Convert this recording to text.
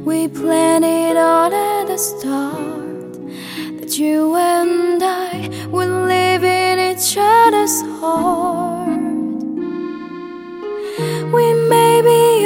We planned it all at the start, that you and